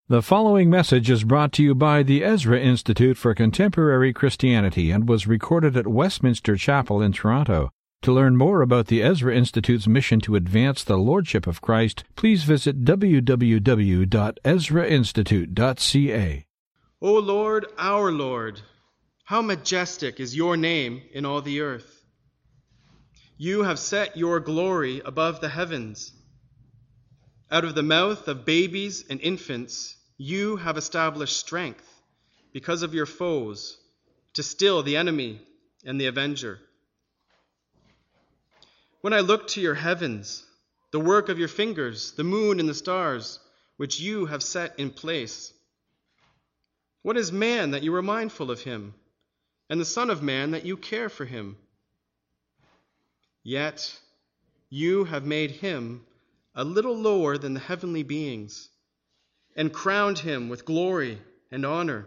The following message is brought to you by the Ezra Institute for Contemporary Christianity and was recorded at Westminster Chapel in Toronto. To learn more about the Ezra Institute's mission to advance the Lordship of Christ, please visit www.ezrainstitute.ca. O Lord, our Lord, how majestic is your name in all the earth. You have set your glory above the heavens. Out of the mouth of babies and infants, you have established strength because of your foes, to still the enemy and the avenger. When I look to your heavens, the work of your fingers, the moon and the stars, which you have set in place, what is man that you are mindful of him, and the Son of Man that you care for him? Yet you have made him a little lower than the heavenly beings, and crowned him with glory and honor.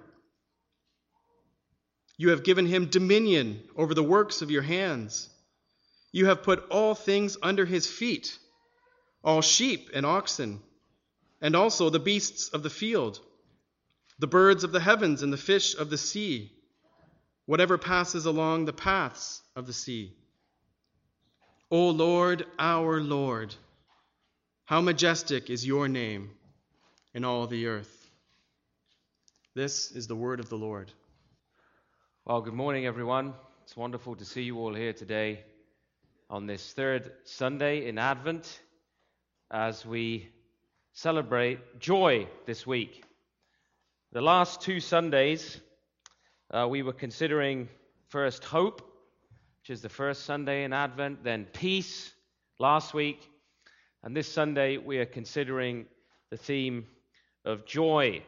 You have given him dominion over the works of your hands. You have put all things under his feet, all sheep and oxen, and also the beasts of the field, the birds of the heavens and the fish of the sea, whatever passes along the paths of the sea. O Lord, our Lord, how majestic is your name in all the earth. This is the word of the Lord. Well, good morning, everyone. It's wonderful to see you all here today on this third Sunday in Advent as we celebrate joy this week. The last two Sundays, we were considering first hope, which is the first Sunday in Advent, then peace last week, and this Sunday we are considering the theme of joy.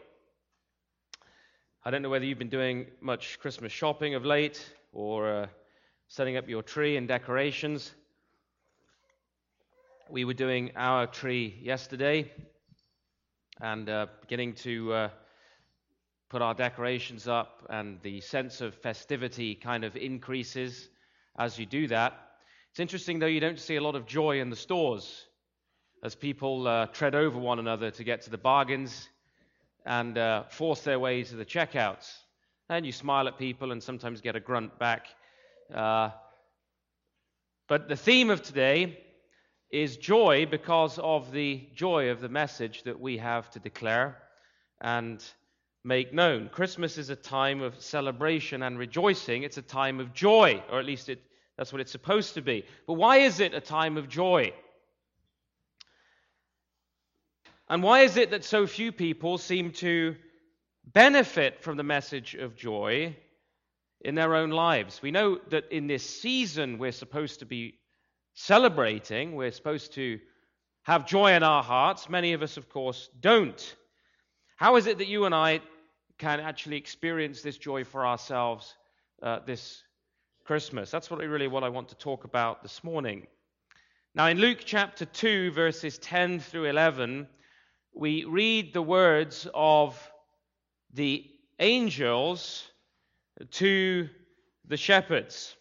I don't know whether you've been doing much Christmas shopping of late or setting up your tree and decorations. We were doing our tree yesterday and beginning to put our decorations up, and the sense of festivity kind of increases as you do that. It's interesting, though, you don't see a lot of joy in the stores as people tread over one another to get to the bargains and force their way to the checkouts. And you smile at people and sometimes get a grunt back. But the theme of today is joy because of the joy of the message that we have to declare and make known. Christmas is a time of celebration and rejoicing. It's a time of joy, or at least that's what it's supposed to be. But why is it a time of joy? And why is it that so few people seem to benefit from the message of joy in their own lives? We know that in this season we're supposed to be celebrating, we're supposed to have joy in our hearts. Many of us, of course, don't. How is it that you and I can actually experience this joy for ourselves this Christmas? That's what I want to talk about this morning. Now, in Luke chapter 2, verses 10 through 11, we read the words of the angels to the shepherds.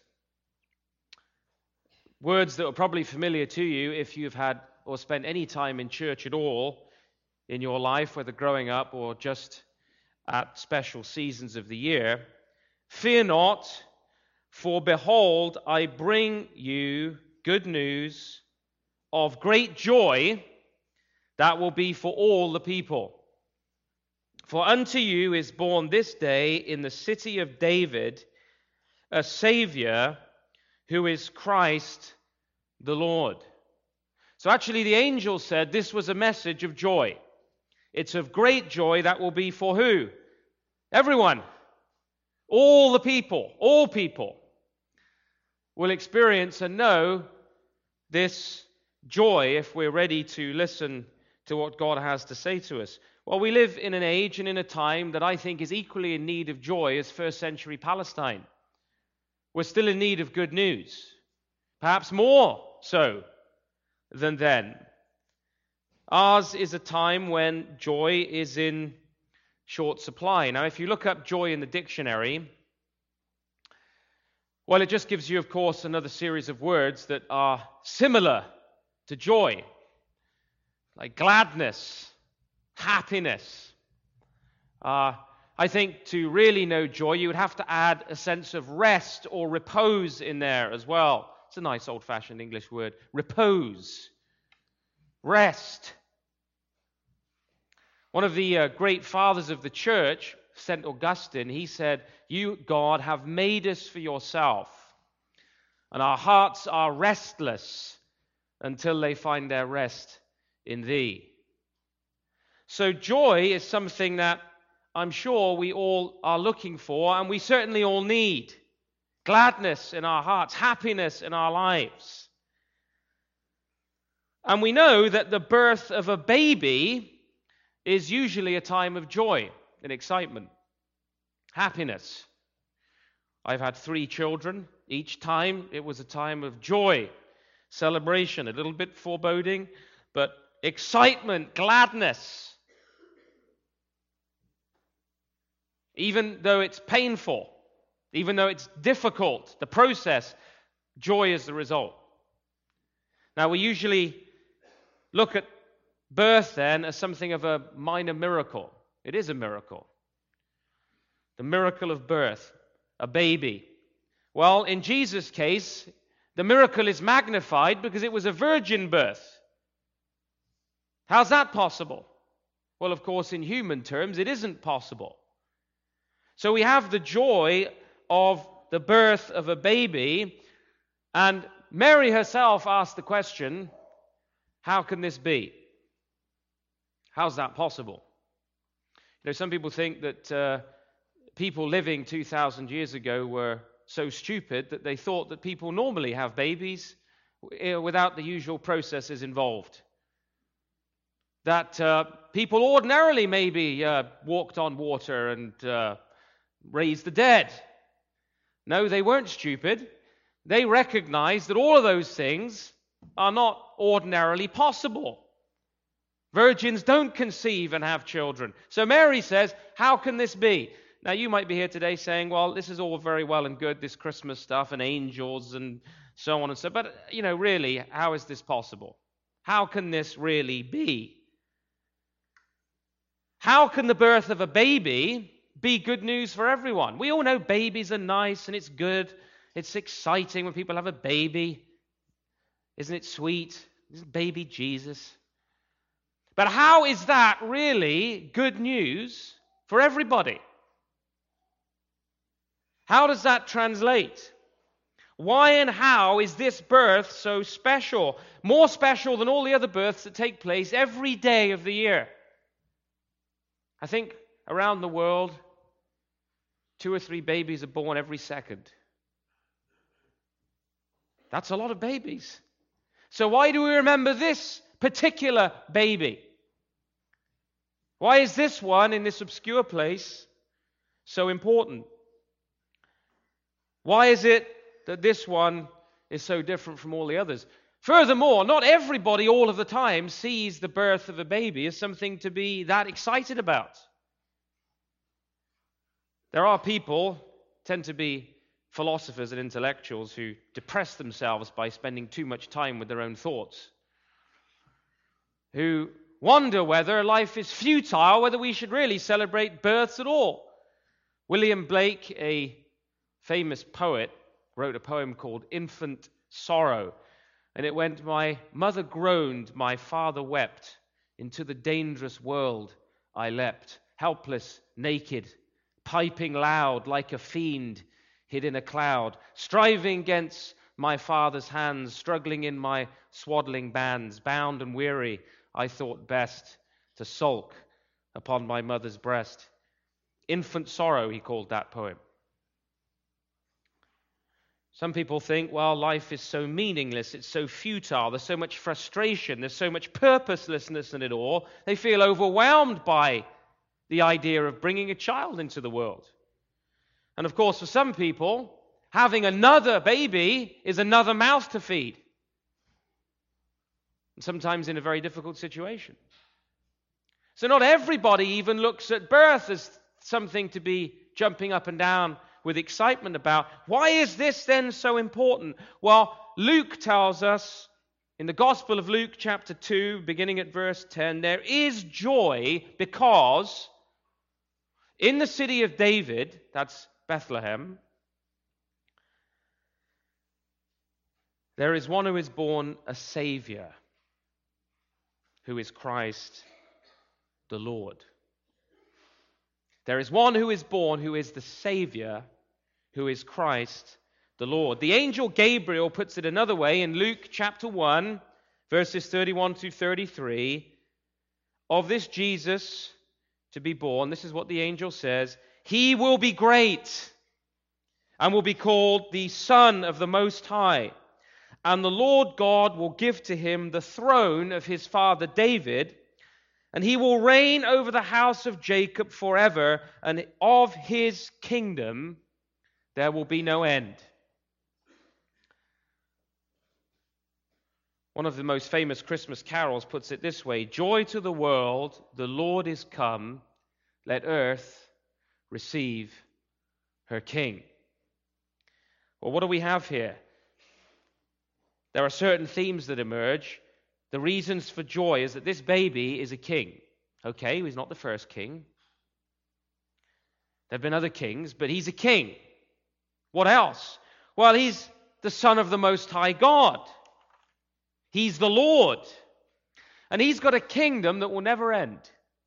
Words that are probably familiar to you if you've had or spent any time in church at all in your life, whether growing up or just at special seasons of the year. Fear not, for behold, I bring you good news of great joy that will be for all the people. For unto you is born this day in the city of David a Savior, who is Christ the Lord. So actually the angel said this was a message of joy. It's of great joy that will be for who? Everyone. All the people. All people will experience and know this joy if we're ready to listen to what God has to say to us. Well, we live in an age and in a time that I think is equally in need of joy as first century Palestine. We're still in need of good news, perhaps more so than then. Ours is a time when joy is in short supply. Now, if you look up joy in the dictionary, well, it just gives you, of course, another series of words that are similar to joy, like gladness, happiness, I think to really know joy, you would have to add a sense of rest or repose in there as well. It's a nice old-fashioned English word, repose, rest. One of the great fathers of the church, St. Augustine, he said, "You, God, have made us for yourself, and our hearts are restless until they find their rest in thee." So joy is something that I'm sure we all are looking for, and we certainly all need. Gladness in our hearts, happiness in our lives. And we know that the birth of a baby is usually a time of joy and excitement, happiness. I've had 3 children. Each time it was a time of joy, celebration, a little bit foreboding, but excitement, gladness. Even though it's painful, even though it's difficult, the process, joy is the result. Now, we usually look at birth then as something of a minor miracle. It is a miracle. The miracle of birth, a baby. Well, in Jesus' case, the miracle is magnified because it was a virgin birth. How's that possible? Well, of course, in human terms, it isn't possible. So we have the joy of the birth of a baby, and Mary herself asked the question, how can this be? How's that possible? You know, some people think that people living 2,000 years ago were so stupid that they thought that people normally have babies without the usual processes involved. That people ordinarily maybe walked on water and raised the dead. No, they weren't stupid. They recognized that all of those things are not ordinarily possible. Virgins don't conceive and have children. So Mary says, how can this be? Now, you might be here today saying, well, this is all very well and good, this Christmas stuff and angels and so on and so. But, you know, really, how is this possible? How can this really be? How can the birth of a baby be good news for everyone? We all know babies are nice and it's good. It's exciting when people have a baby. Isn't it sweet? Isn't baby Jesus? But how is that really good news for everybody? How does that translate? Why and how is this birth so special? More special than all the other births that take place every day of the year. I think around the world, 2 or 3 babies are born every second. That's a lot of babies. So why do we remember this particular baby? Why is this one in this obscure place so important? Why is it that this one is so different from all the others? Furthermore, not everybody all of the time sees the birth of a baby as something to be that excited about. There are people, tend to be philosophers and intellectuals, who depress themselves by spending too much time with their own thoughts, who wonder whether life is futile, whether we should really celebrate births at all. William Blake, a famous poet, wrote a poem called Infant Sorrow, and it went, "My mother groaned, my father wept, into the dangerous world I leapt, helpless, naked, piping loud like a fiend hid in a cloud, striving against my father's hands, struggling in my swaddling bands, bound and weary, I thought best to sulk upon my mother's breast." Infant sorrow, he called that poem. Some people think, well, life is so meaningless, it's so futile, there's so much frustration, there's so much purposelessness in it all. They feel overwhelmed by the idea of bringing a child into the world. And of course, for some people, having another baby is another mouth to feed. And sometimes in a very difficult situation. So not everybody even looks at birth as something to be jumping up and down with excitement about. Why is this then so important? Well, Luke tells us in the Gospel of Luke chapter 2, beginning at verse 10, there is joy because In the city of David, that's Bethlehem, there is one who is born a Savior, who is Christ the Lord. There is one who is born who is the Savior, who is Christ the Lord. The angel Gabriel puts it another way in Luke chapter 1, verses 31 to 33. Of this Jesus to be born, this is what the angel says, he will be great and will be called the Son of the Most High. And the Lord God will give to him the throne of his father David, and he will reign over the house of Jacob forever, and of his kingdom there will be no end. One of the most famous Christmas carols puts it this way: joy to the world, the Lord is come, let earth receive her King. Well, what do we have here? There are certain themes that emerge. The reasons for joy is that this baby is a king. Okay, he's not the first king. There have been other kings, but he's a king. What else? Well, he's the Son of the Most High God. He's the Lord. And he's got a kingdom that will never end.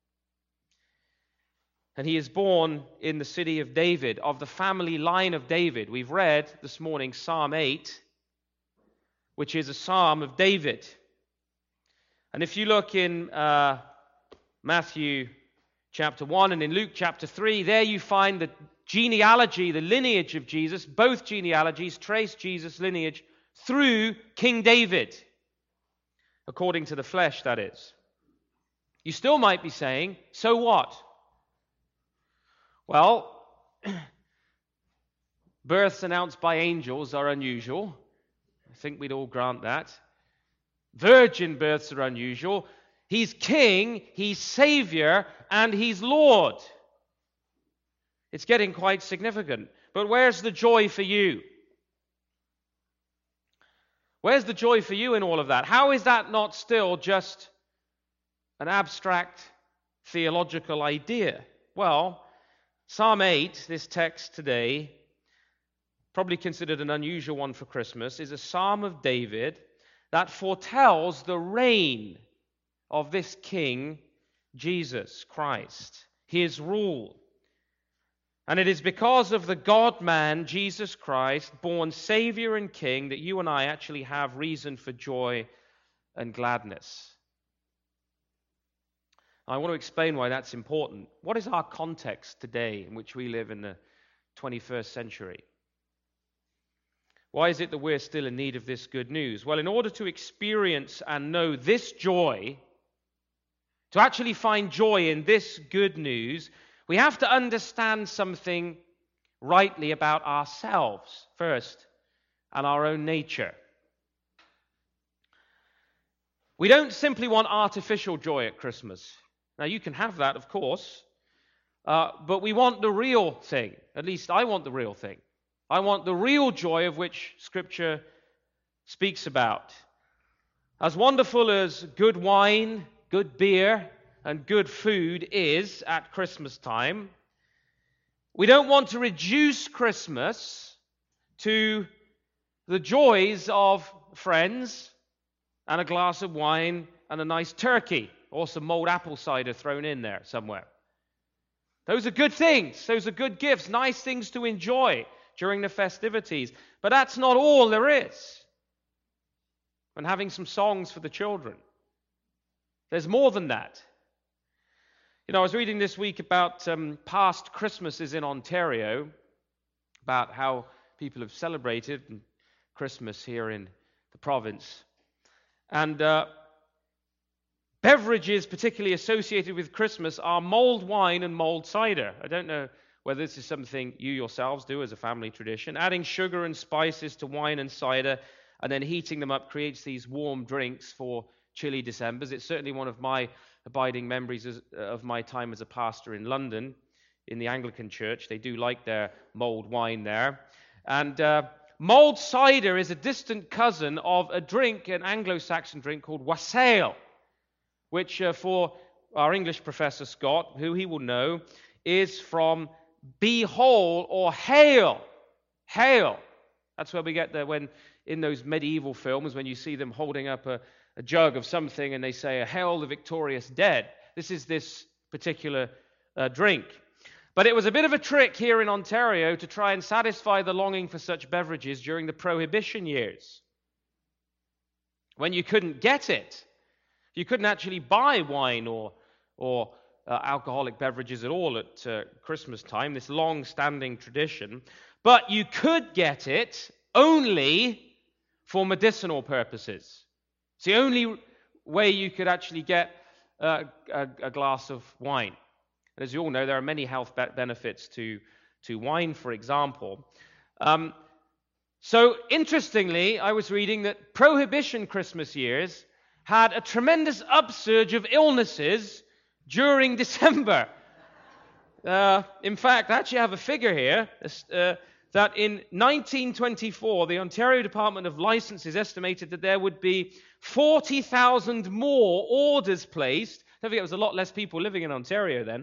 And he is born in the city of David, of the family line of David. We've read this morning Psalm 8, which is a psalm of David. And if you look in Matthew chapter 1 and in Luke chapter 3, there you find the genealogy, the lineage of Jesus. Both genealogies trace Jesus' lineage through King David, according to the flesh, that is. You still might be saying, so what? Well, births announced by angels are unusual. I think we'd all grant that. Virgin births are unusual. He's king, he's savior, and he's Lord. It's getting quite significant. But where's the joy for you? Where's the joy for you in all of that? How is that not still just an abstract theological idea? Well, Psalm 8, this text today, probably considered an unusual one for Christmas, is a psalm of David that foretells the reign of this King, Jesus Christ, his rule. And it is because of the God-man, Jesus Christ, born Savior and King, that you and I actually have reason for joy and gladness. I want to explain why that's important. What is our context today in which we live in the 21st century? Why is it that we're still in need of this good news? Well, in order to experience and know this joy, to actually find joy in this good news, we have to understand something rightly about ourselves first and our own nature. We don't simply want artificial joy at Christmas. Now, you can have that, of course, but we want the real thing. At least I want the real thing. I want the real joy of which Scripture speaks about. As wonderful as good wine, good beer, and good food is at Christmas time, we don't want to reduce Christmas to the joys of friends and a glass of wine and a nice turkey or some mulled apple cider thrown in there somewhere. Those are good things. Those are good gifts, nice things to enjoy during the festivities. But that's not all there is. And having some songs for the children. There's more than that. You know, I was reading this week about past Christmases in Ontario, about how people have celebrated Christmas here in the province. And beverages particularly associated with Christmas are mulled wine and mulled cider. I don't know whether this is something you yourselves do as a family tradition. Adding sugar and spices to wine and cider and then heating them up creates these warm drinks for chilly Decembers. It's certainly one of my abiding memories of my time as a pastor in London, in the Anglican Church. They do like their mulled wine there. And mulled cider is a distant cousin of a drink, an Anglo-Saxon drink called wassail, which for our English professor Scott, who he will know, is from be whole or hail. Hail. That's where we get there when in those medieval films when you see them holding up a jug of something and they say, hail the victorious dead. This is this particular drink. But it was a bit of a trick here in Ontario to try and satisfy the longing for such beverages during the Prohibition years, when you couldn't get it. You couldn't actually buy wine or alcoholic beverages at all at Christmas time, this long-standing tradition. But you could get it only for medicinal purposes. It's the only way you could actually get a glass of wine. And as you all know, there are many health benefits to wine, for example. So interestingly, I was reading that Prohibition Christmas years had a tremendous upsurge of illnesses during December. In fact, I actually have a figure here that in 1924, the Ontario Department of Licenses estimated that there would be 40,000 more orders placed. Don't forget, there was a lot less people living in Ontario then.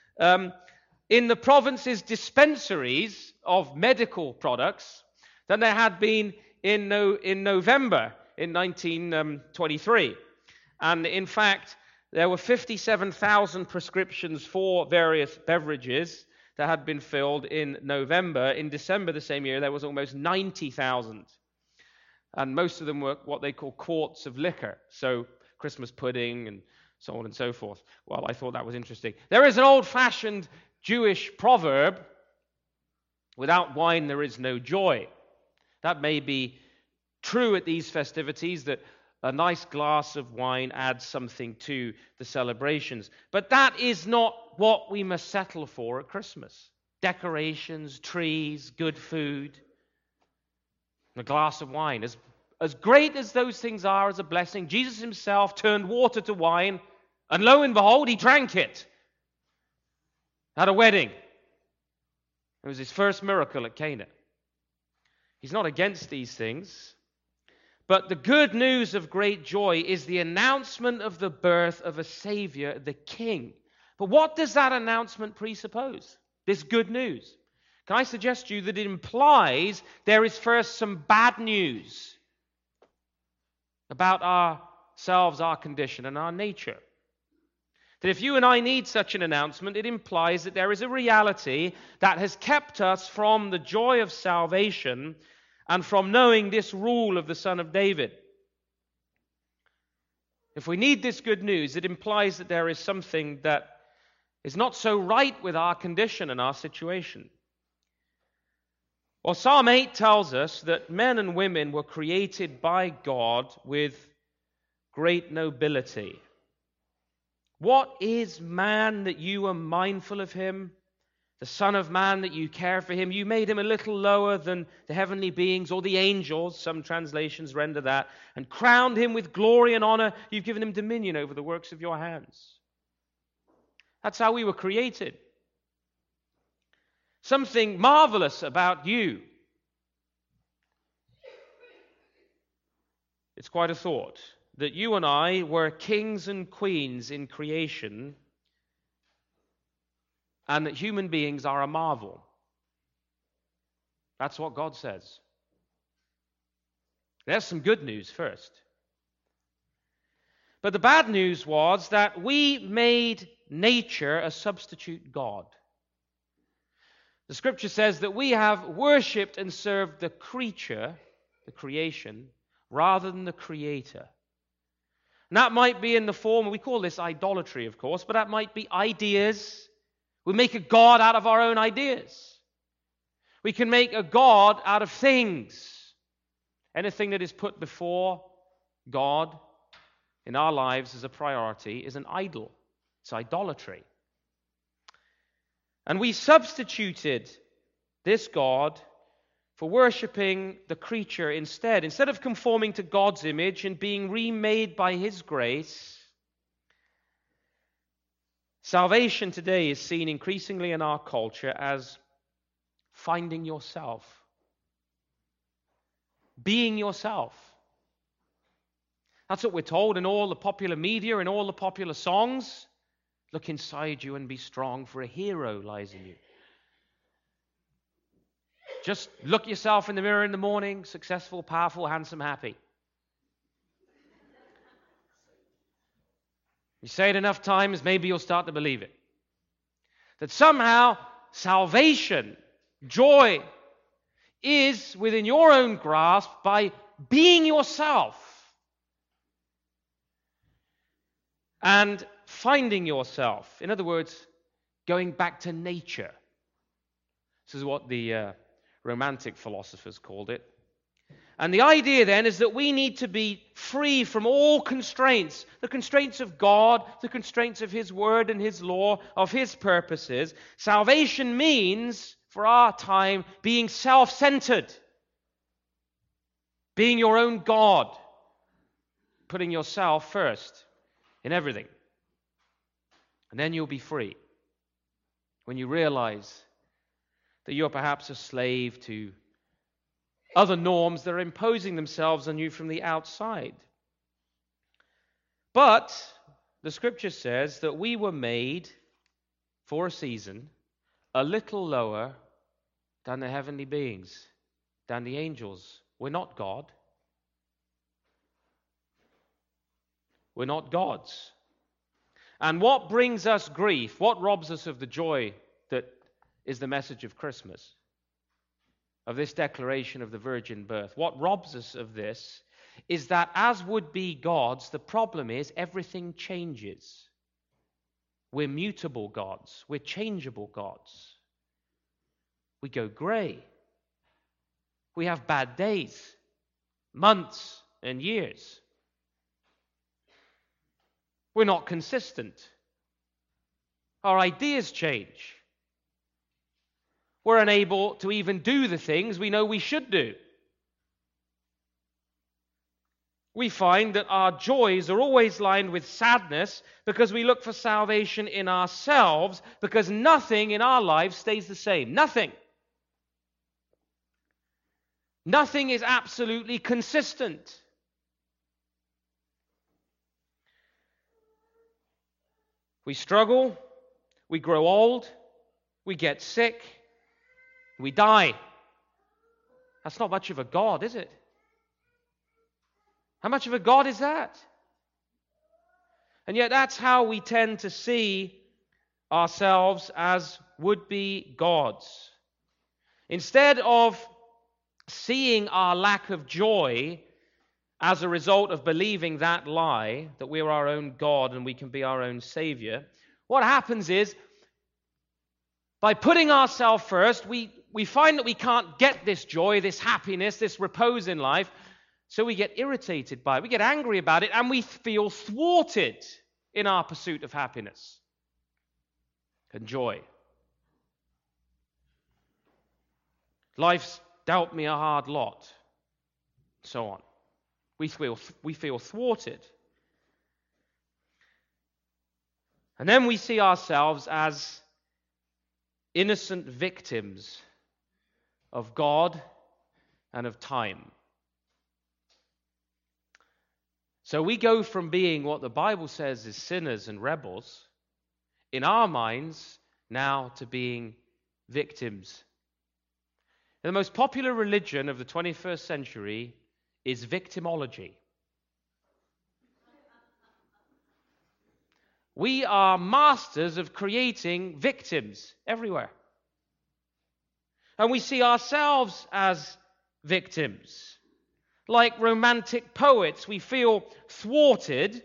In the province's dispensaries of medical products than there had been in November in 1923. And in fact, there were 57,000 prescriptions for various beverages that had been filled in November. In December the same year, there was almost 90,000. And most of them were what they call quarts of liquor. So Christmas pudding and so on and so forth. Well, I thought that was interesting. There is an old-fashioned Jewish proverb, without wine there is no joy. That may be true at these festivities, that a nice glass of wine adds something to the celebrations. But that is not what we must settle for at Christmas. Decorations, trees, good food, a glass of wine. As great as those things are as a blessing, Jesus himself turned water to wine, and lo and behold, he drank it at a wedding. It was his first miracle at Cana. He's not against these things. But the good news of great joy is the announcement of the birth of a Savior, the King. But what does that announcement presuppose? This good news. Can I suggest to you that it implies there is first some bad news about ourselves, our condition, and our nature? That if you and I need such an announcement, it implies that there is a reality that has kept us from the joy of salvation and from knowing this rule of the Son of David. If we need this good news, it implies that there is something that is not so right with our condition and our situation. Well, Psalm 8 tells us that men and women were created by God with great nobility. What is man that you are mindful of him? The Son of Man that you care for him? You made him a little lower than the heavenly beings or the angels, some translations render that, and crowned him with glory and honor. You've given him dominion over the works of your hands. That's how we were created. Something marvelous about you. It's quite a thought that you and I were kings and queens in creation, and that human beings are a marvel. That's what God says. There's some good news first. But the bad news was that we made nature a substitute God. The scripture says that we have worshipped and served the creature, the creation, rather than the creator. And that might be in the form, we call this idolatry, of course, but that might be ideas. We make a God out of our own ideas. We can make a God out of things. Anything that is put before God in our lives as a priority is an idol. It's idolatry. And we substituted this God for worshiping the creature instead. Instead of conforming to God's image and being remade by his grace, salvation today is seen increasingly in our culture as finding yourself, being yourself. That's what we're told in all the popular media, in all the popular songs. Look inside you and be strong, for a hero lies in you. Just look yourself in the mirror in the morning, successful, powerful, handsome, happy. You say it enough times, maybe you'll start to believe it. That somehow salvation, joy, is within your own grasp by being yourself and finding yourself. In other words, going back to nature. This is what the Romantic philosophers called it. And the idea then is that we need to be free from all constraints, the constraints of God, the constraints of His Word and His law, of His purposes. Salvation means, for our time, being self-centered, being your own God, putting yourself first in everything. And then you'll be free when you realize that you're perhaps a slave to other norms that are imposing themselves on you from the outside. But the Scripture says that we were made for a season a little lower than the heavenly beings, than the angels. We're not God. We're not gods. And what brings us grief, what robs us of the joy that is the message of Christmas, of this declaration of the virgin birth? What robs us of this is that as would-be gods, the problem is everything changes. We're mutable gods. We're changeable gods. We go grey. We have bad days, months and years. We're not consistent. Our ideas change. We're unable to even do the things we know we should do. We find that our joys are always lined with sadness because we look for salvation in ourselves, because nothing in our lives stays the same. Nothing. Nothing is absolutely consistent. We struggle, we grow old, we get sick, we die. That's not much of a God, is it? How much of a God is that? And yet that's how we tend to see ourselves as would-be gods. Instead of seeing our lack of joy as a result of believing that lie, that we're our own God and we can be our own Savior, what happens is, by putting ourselves first, we find that we can't get this joy, this happiness, this repose in life, so we get irritated by it, we get angry about it, and we feel thwarted in our pursuit of happiness and joy. Life's dealt me a hard lot, so on. We feel thwarted. And then we see ourselves as innocent victims of God and of time. So we go from being what the Bible says is sinners and rebels, in our minds, now to being victims. And the most popular religion of the 21st century is victimology. We are masters of creating victims everywhere. And we see ourselves as victims. Like romantic poets, we feel thwarted.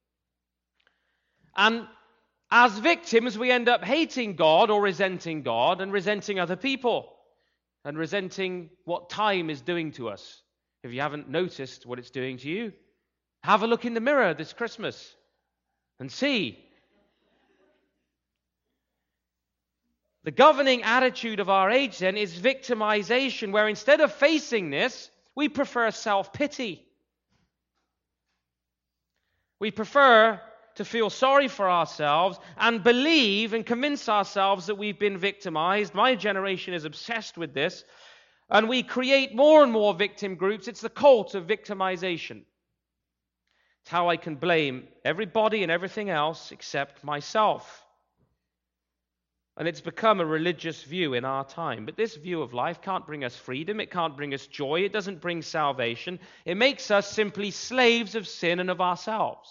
And as victims, we end up hating God or resenting God and resenting other people and resenting what time is doing to us. If you haven't noticed what it's doing to you, have a look in the mirror this Christmas and see. The governing attitude of our age then is victimization, where instead of facing this, we prefer self-pity. We prefer to feel sorry for ourselves and believe and convince ourselves that we've been victimized. My generation is obsessed with this. And we create more and more victim groups. It's the cult of victimization. It's how I can blame everybody and everything else except myself. And it's become a religious view in our time. But this view of life can't bring us freedom. It can't bring us joy. It doesn't bring salvation. It makes us simply slaves of sin and of ourselves.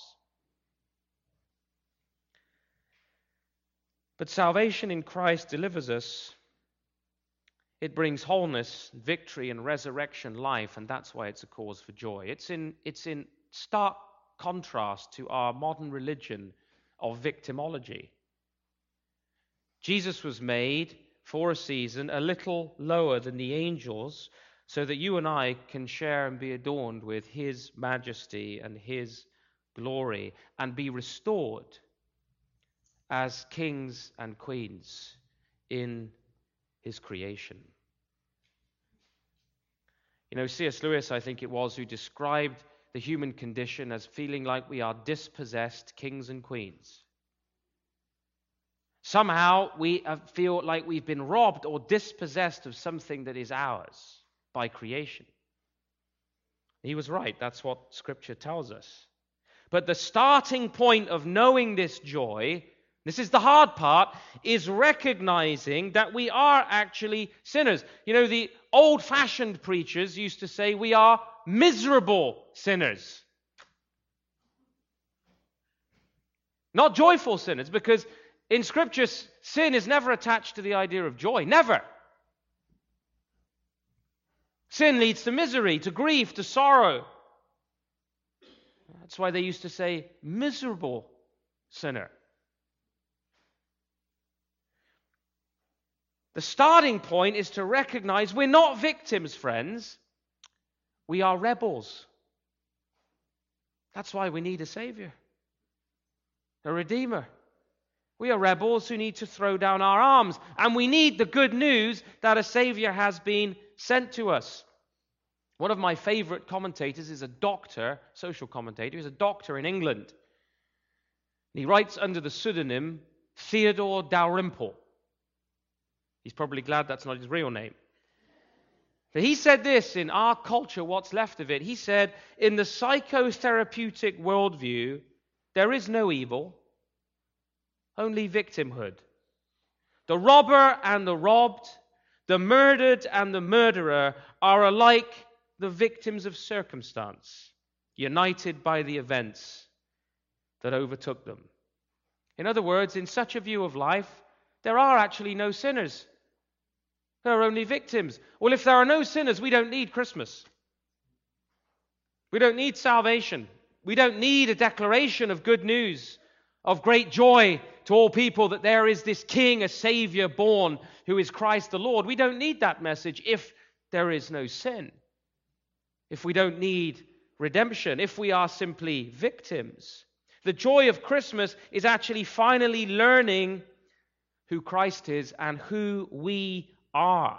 But salvation in Christ delivers us. It brings wholeness, victory, and resurrection life, and that's why it's a cause for joy. It's in stark contrast to our modern religion of victimology. Jesus was made for a season a little lower than the angels so that you and I can share and be adorned with His majesty and His glory and be restored as kings and queens in His creation. You know, C.S. Lewis, I think it was, who described the human condition as feeling like we are dispossessed kings and queens. Somehow we feel like we've been robbed or dispossessed of something that is ours by creation. He was right. That's what Scripture tells us. But the starting point of knowing this joy, this is the hard part, is recognizing that we are actually sinners. You know, the old-fashioned preachers used to say we are miserable sinners. Not joyful sinners, because in Scripture, sin is never attached to the idea of joy. Never. Sin leads to misery, to grief, to sorrow. That's why they used to say, miserable sinner. The starting point is to recognize we're not victims, friends. We are rebels. That's why we need a Savior, a Redeemer. We are rebels who need to throw down our arms. And we need the good news that a Savior has been sent to us. One of my favorite commentators is a doctor, social commentator. He's a doctor in England. He writes under the pseudonym Theodore Dalrymple. He's probably glad that's not his real name. But he said this in Our Culture, What's Left of It. He said, in the psychotherapeutic worldview, there is no evil, only victimhood. The robber and the robbed, the murdered and the murderer are alike the victims of circumstance, united by the events that overtook them. In other words, in such a view of life, there are actually no sinners. There are only victims. Well, if there are no sinners, we don't need Christmas. We don't need salvation. We don't need a declaration of good news, of great joy to all people that there is this King, a Savior born, who is Christ the Lord. We don't need that message if there is no sin, if we don't need redemption, if we are simply victims. The joy of Christmas is actually finally learning who Christ is and who we are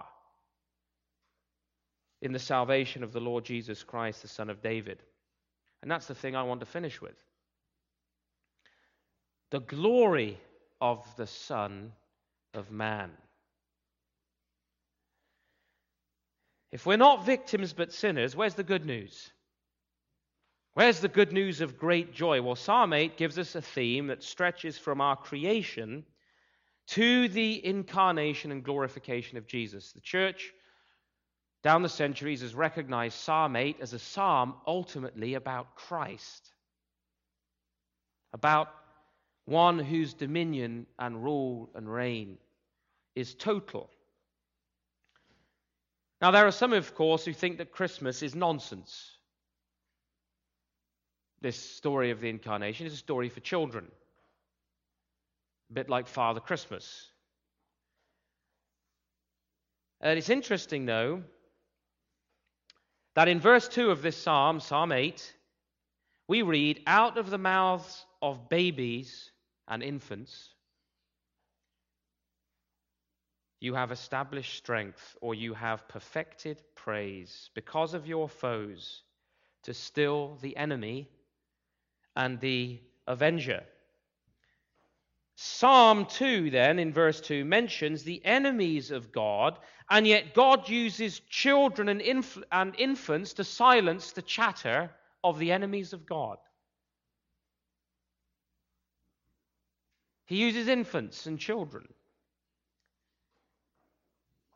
in the salvation of the Lord Jesus Christ, the Son of David. And that's the thing I want to finish with. The glory of the Son of Man. If we're not victims but sinners, where's the good news? Where's the good news of great joy? Well, Psalm 8 gives us a theme that stretches from our creation to the incarnation and glorification of Jesus. The church, down the centuries, has recognized Psalm 8 as a psalm ultimately about Christ, about one whose dominion and rule and reign is total. Now, there are some, of course, who think that Christmas is nonsense. This story of the incarnation is a story for children, a bit like Father Christmas. And it's interesting, though, that in verse 2 of this psalm, Psalm 8, we read, out of the mouths of babies and infants, you have established strength, or you have perfected praise because of your foes, to still the enemy and the avenger. Psalm 2 then, in verse 2, mentions the enemies of God, and yet God uses children and infants to silence the chatter of the enemies of God. He uses infants and children.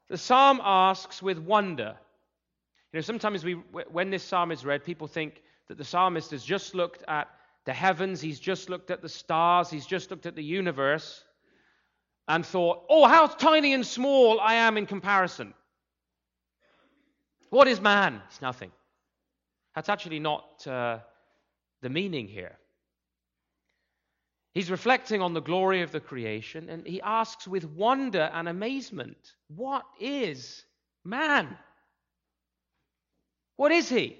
The psalm asks with wonder. Sometimes when this psalm is read, people think that the psalmist has just looked at the heavens, he's just looked at the stars, he's just looked at the universe, and thought, oh, how tiny and small I am in comparison. What is man? It's nothing. That's actually not the meaning here. He's reflecting on the glory of the creation, and he asks with wonder and amazement, what is man? What is he?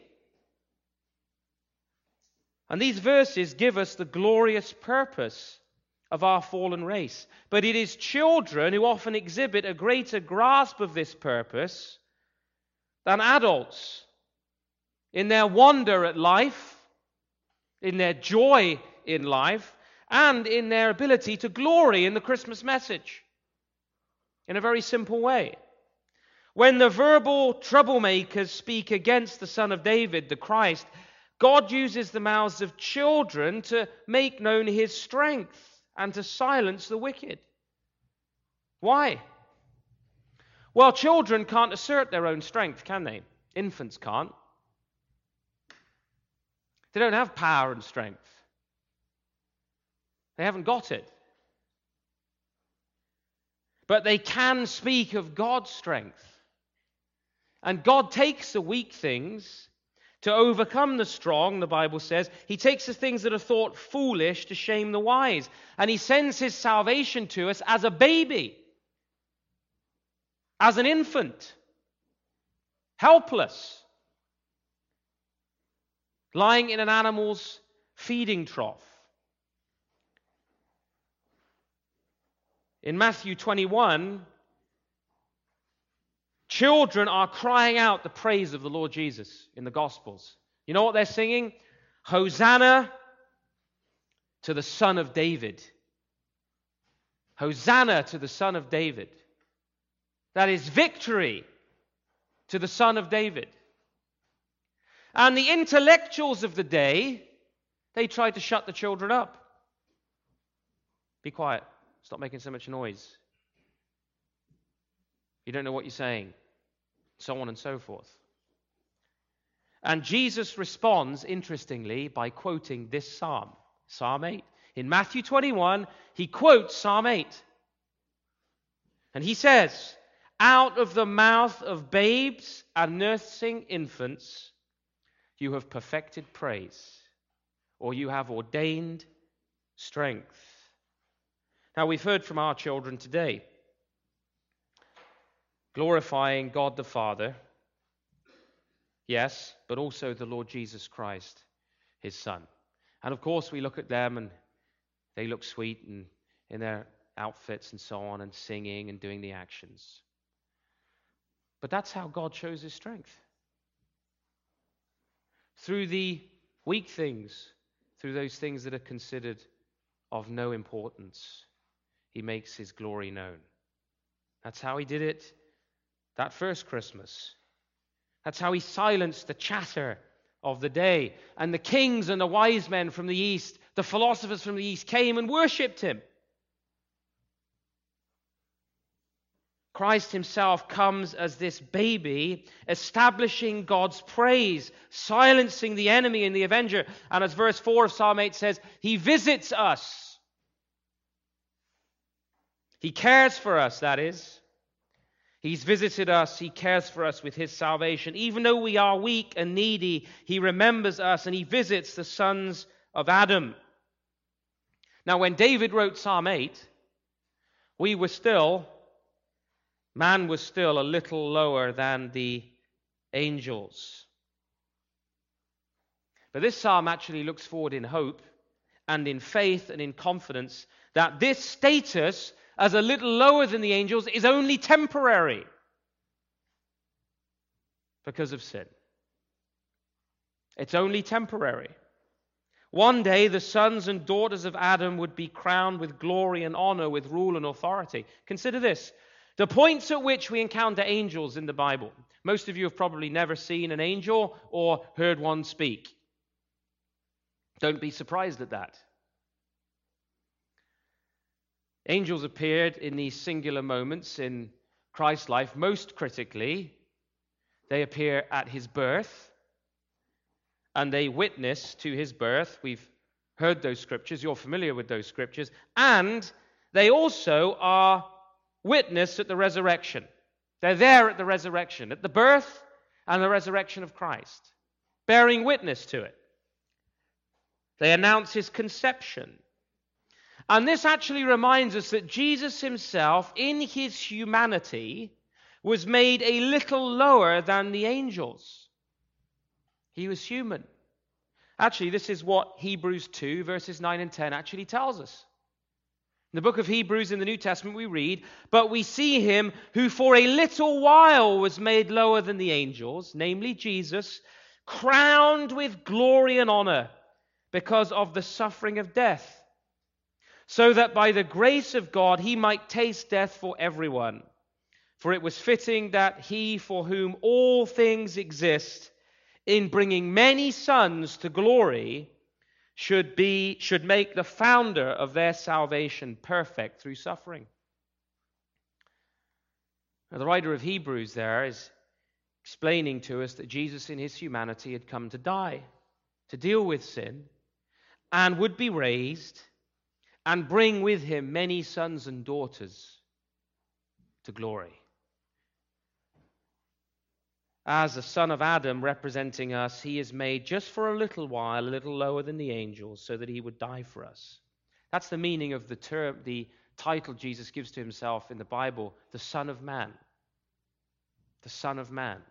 And these verses give us the glorious purpose of our fallen race. But it is children who often exhibit a greater grasp of this purpose than adults in their wonder at life, in their joy in life, and in their ability to glory in the Christmas message in a very simple way. When the verbal troublemakers speak against the Son of David, the Christ, God uses the mouths of children to make known his strength and to silence the wicked. Why? Well, children can't assert their own strength, can they? Infants can't. They don't have power and strength. They haven't got it. But they can speak of God's strength. And God takes the weak things to overcome the strong, the Bible says. He takes the things that are thought foolish to shame the wise. And he sends his salvation to us as a baby, as an infant, helpless, lying in an animal's feeding trough. In Matthew 21, children are crying out the praise of the Lord Jesus in the Gospels. You know what they're singing? Hosanna to the Son of David. Hosanna to the Son of David. That is victory to the Son of David. And the intellectuals of the day, they tried to shut the children up. Be quiet. Stop making so much noise. You don't know what you're saying. So on and so forth. And Jesus responds, interestingly, by quoting this psalm, Psalm 8. In Matthew 21, he quotes Psalm 8. And he says, out of the mouth of babes and nursing infants, you have perfected praise, or you have ordained strength. Now, we've heard from our children today, glorifying God the Father, yes, but also the Lord Jesus Christ, his Son. And of course, we look at them and they look sweet and in their outfits and so on, and singing and doing the actions. But that's how God shows his strength. Through the weak things, through those things that are considered of no importance, he makes his glory known. That's how he did it that first Christmas. That's how he silenced the chatter of the day. And the kings and the wise men from the east, the philosophers from the east, came and worshipped him. Christ himself comes as this baby, establishing God's praise, silencing the enemy and the avenger. And as verse 4 of Psalm 8 says, he visits us. He cares for us, that is. He's visited us. He cares for us with his salvation. Even though we are weak and needy, he remembers us and he visits the sons of Adam. Now, when David wrote Psalm 8, man was still a little lower than the angels. But this psalm actually looks forward in hope and in faith and in confidence that this status as a little lower than the angels is only temporary because of sin. It's only temporary. One day the sons and daughters of Adam would be crowned with glory and honor, with rule and authority. Consider this. The points at which we encounter angels in the Bible. Most of you have probably never seen an angel or heard one speak. Don't be surprised at that. Angels appeared in these singular moments in Christ's life, most critically, they appear at his birth, and they witness to his birth. We've heard those scriptures, you're familiar with those scriptures, and they also are witness at the resurrection. They're there at the resurrection, at the birth and the resurrection of Christ, bearing witness to it. They announce his conception. And this actually reminds us that Jesus himself, in his humanity, was made a little lower than the angels. He was human. Actually, this is what Hebrews 2, verses 9 and 10 actually tells us. In the book of Hebrews in the New Testament we read, "But we see him who for a little while was made lower than the angels, namely Jesus, crowned with glory and honor because of the suffering of death, so that by the grace of God he might taste death for everyone. For it was fitting that he for whom all things exist, in bringing many sons to glory, should make the founder of their salvation perfect through suffering." Now, the writer of Hebrews there is explaining to us that Jesus in his humanity had come to die, to deal with sin, and would be raised and bring with him many sons and daughters to glory. As a son of Adam representing us, he is made just for a little while, a little lower than the angels, so that he would die for us. That's the meaning of the term, the title Jesus gives to himself in the Bible, the Son of Man. The Son of Man.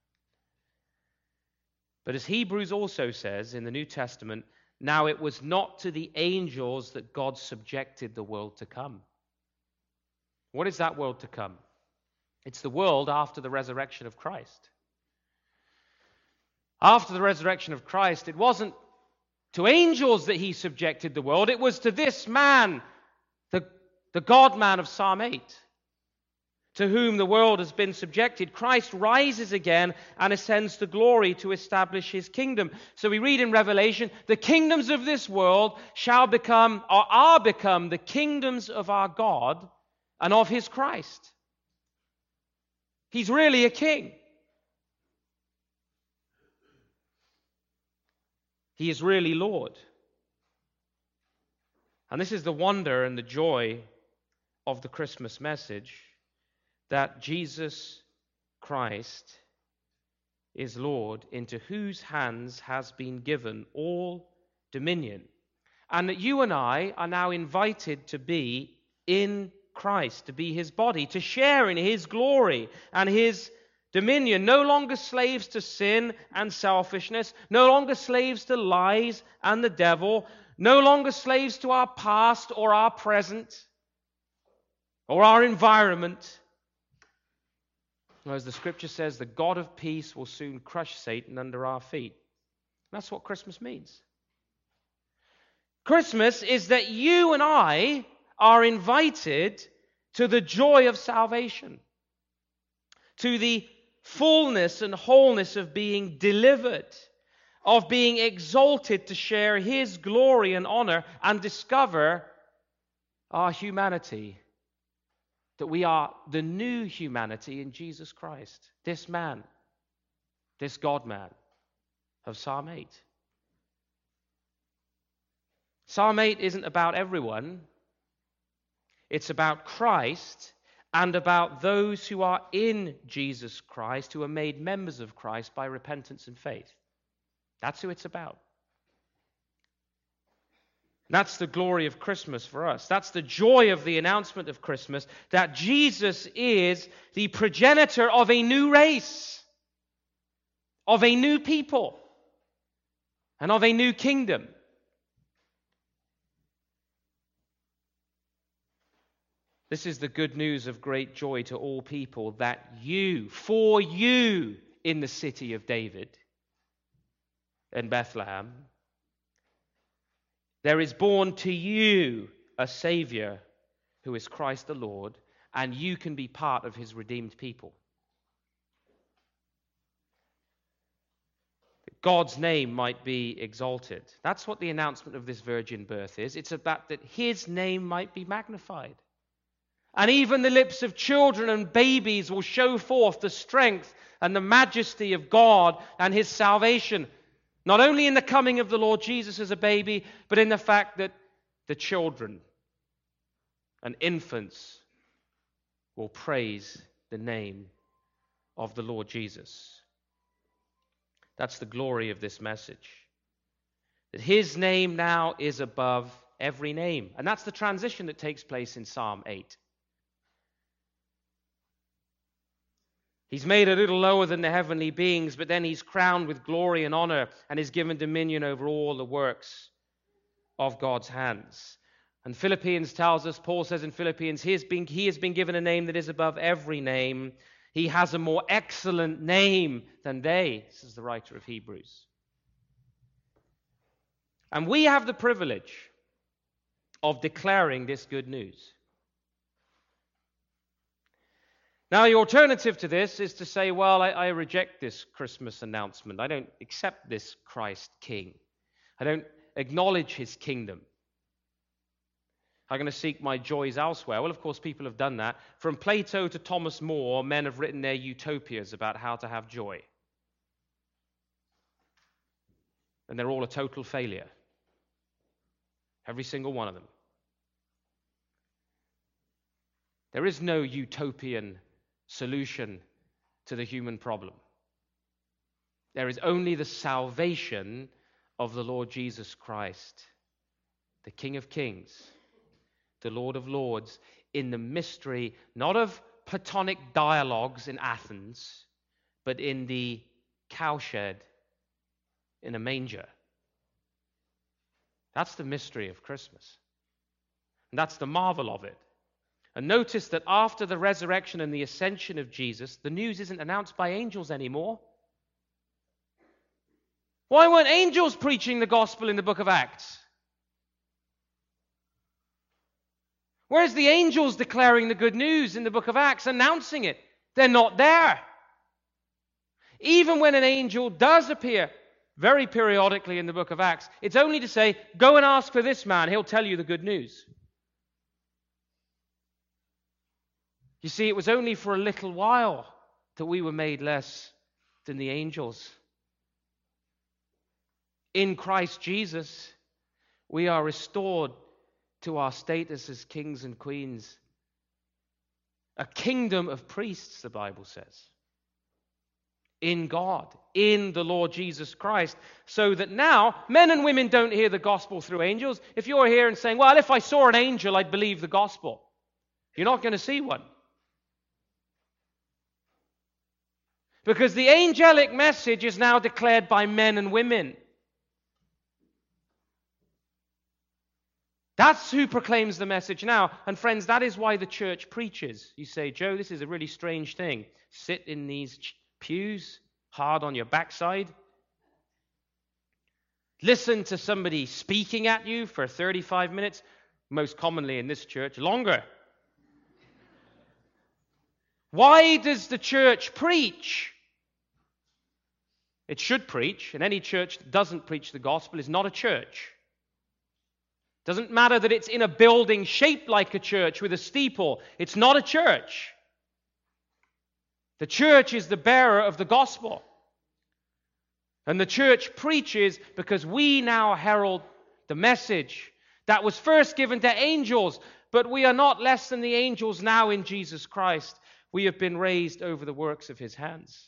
But as Hebrews also says in the New Testament, now it was not to the angels that God subjected the world to come. What is that world to come? It's the world after the resurrection of Christ. After the resurrection of Christ, it wasn't to angels that he subjected the world. It was to this man, the God-man of Psalm 8, to whom the world has been subjected. Christ rises again and ascends to glory to establish his kingdom. So we read in Revelation, the kingdoms of this world shall become, or are become, the kingdoms of our God and of his Christ. He's really a king. He is really Lord. And this is the wonder and the joy of the Christmas message, that Jesus Christ is Lord, into whose hands has been given all dominion. And that you and I are now invited to be in Christ, to be his body, to share in his glory and his dominion. No longer slaves to sin and selfishness, no longer slaves to lies and the devil, no longer slaves to our past or our present or our environment. As the scripture says, the God of peace will soon crush Satan under our feet. That's what Christmas means. Christmas is that you and I are invited to the joy of salvation, to the fullness and wholeness of being delivered, of being exalted to share his glory and honor and discover our humanity, that we are the new humanity in Jesus Christ, this man, this God-man of Psalm 8. Psalm 8 isn't about everyone. It's about Christ and about those who are in Jesus Christ, who are made members of Christ by repentance and faith. That's who it's about. That's the glory of Christmas for us. That's the joy of the announcement of Christmas, that Jesus is the progenitor of a new race, of a new people, and of a new kingdom. This is the good news of great joy to all people, that you, for you, in the city of David, in Bethlehem, there is born to you a Savior who is Christ the Lord, and you can be part of his redeemed people. That God's name might be exalted. That's what the announcement of this virgin birth is. It's about that his name might be magnified. And even the lips of children and babies will show forth the strength and the majesty of God and His salvation. Not only in the coming of the Lord Jesus as a baby, but in the fact that the children and infants will praise the name of the Lord Jesus. That's the glory of this message. That His name now is above every name. And that's the transition that takes place in Psalm 8. He's made a little lower than the heavenly beings, but then He's crowned with glory and honor and is given dominion over all the works of God's hands. And Philippians tells us, Paul says in Philippians, he has been given a name that is above every name. He has a more excellent name than they, says the writer of Hebrews. And we have the privilege of declaring this good news. Now, the alternative to this is to say, well, I reject this Christmas announcement. I don't accept this Christ King. I don't acknowledge His kingdom. I'm going to seek my joys elsewhere. Well, of course, people have done that. From Plato to Thomas More, men have written their utopias about how to have joy. And they're all a total failure. Every single one of them. There is no utopian solution to the human problem. There is only the salvation of the Lord Jesus Christ, the King of Kings, the Lord of Lords, in the mystery, not of Platonic dialogues in Athens, but in the cowshed in a manger. That's the mystery of Christmas. And that's the marvel of it. And notice that after the resurrection and the ascension of Jesus, the news isn't announced by angels anymore. Why weren't angels preaching the gospel in the book of Acts? Where's the angels declaring the good news in the book of Acts, announcing it? They're not there. Even when an angel does appear very periodically in the book of Acts, it's only to say, go and ask for this man, he'll tell you the good news. You see, it was only for a little while that we were made less than the angels. In Christ Jesus, we are restored to our status as kings and queens. A kingdom of priests, the Bible says. In God, in the Lord Jesus Christ. So that now, men and women don't hear the gospel through angels. If you're here and saying, well, if I saw an angel, I'd believe the gospel. You're not going to see one. Because the angelic message is now declared by men and women. That's who proclaims the message now. And friends, that is why the church preaches. You say, Joe, this is a really strange thing. Sit in these pews, hard on your backside. Listen to somebody speaking at you for 35 minutes, most commonly in this church, longer. Why does the church preach? It should preach, and any church that doesn't preach the gospel is not a church. Doesn't matter that it's in a building shaped like a church with a steeple. It's not a church. The church is the bearer of the gospel. And the church preaches because we now herald the message that was first given to angels. But we are not less than the angels now in Jesus Christ. We have been raised over the works of His hands.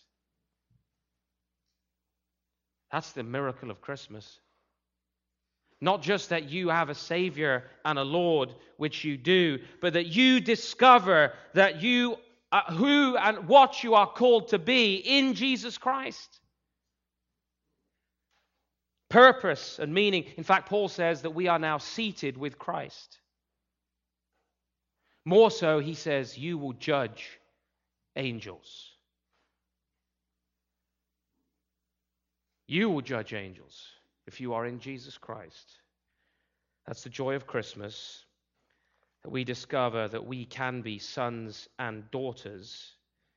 That's the miracle of Christmas. Not just that you have a Savior and a Lord, which you do, but that you discover that you who and what you are called to be in Jesus Christ. Purpose and meaning. In fact, Paul says that we are now seated with Christ. More so, he says, you will judge angels. You will judge angels if you are in Jesus Christ. That's the joy of Christmas, that we discover that we can be sons and daughters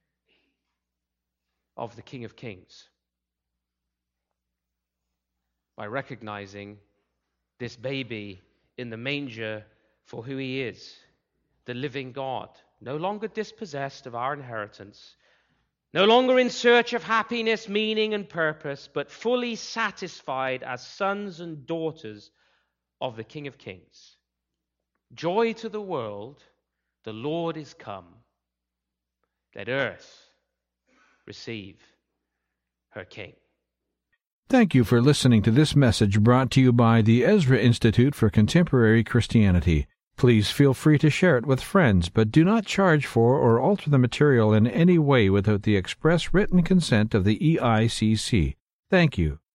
of the King of Kings by recognizing this baby in the manger for who he is, the living God, no longer dispossessed of our inheritance, no longer in search of happiness, meaning, and purpose, but fully satisfied as sons and daughters of the King of Kings. Joy to the world, the Lord is come. Let earth receive her King. Thank you for listening to this message brought to you by the Ezra Institute for Contemporary Christianity. Please feel free to share it with friends, but do not charge for or alter the material in any way without the express written consent of the EICC. Thank you.